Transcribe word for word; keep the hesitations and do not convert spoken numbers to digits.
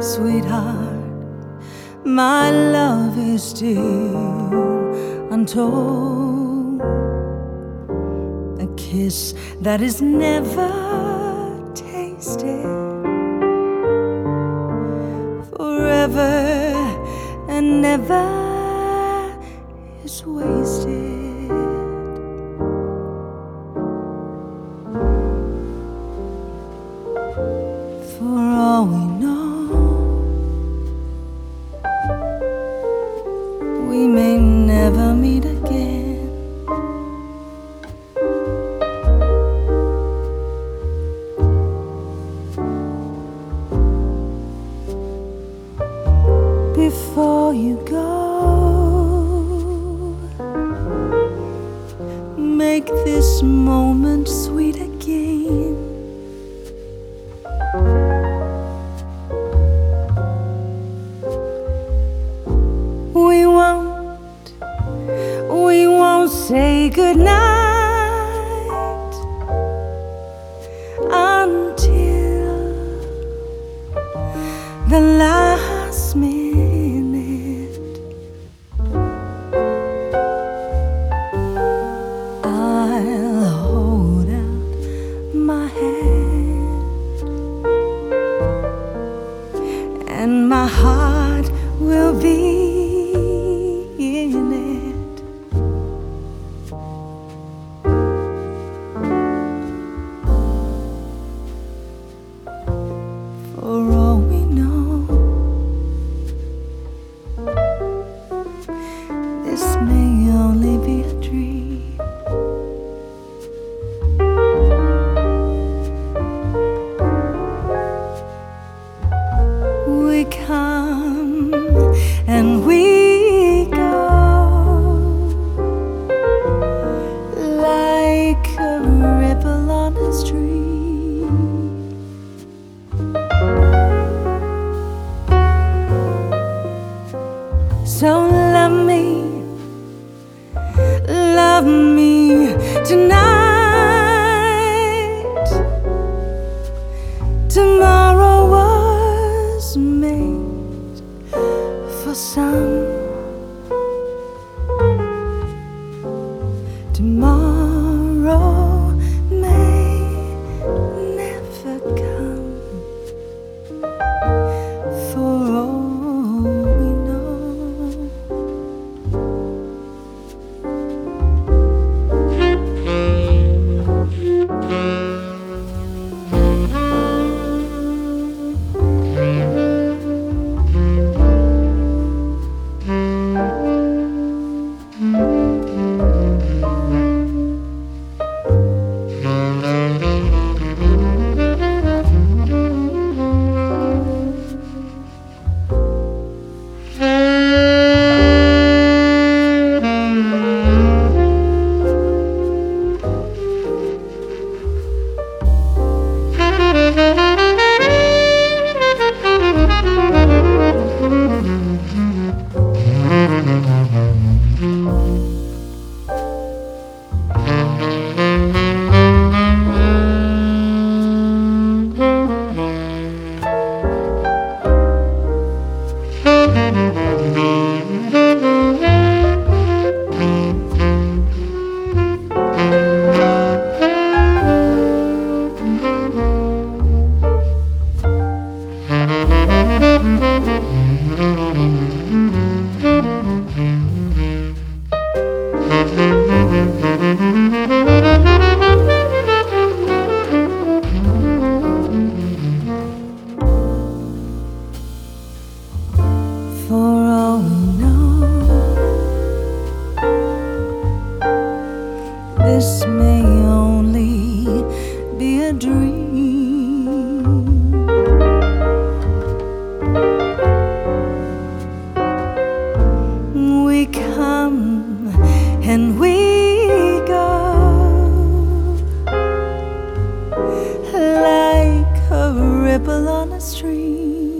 Sweetheart, my love is still untold. A kiss that is never tasted, forever and never is wasted. For all we know, we may never meet again. Before you go, make this moment sweet again. We won't, we won't say goodnight until the last minute. I'll hold out my hand, and my heart will be in it. For all we know, this may only be a dream. We come and we go like a ripple on a stream. So love me, love me tonight. Tomorrow was made for some. Tomorrow may never come. For all we know. For all we know, this may only be a dream. We come and we go like a ripple on a stream.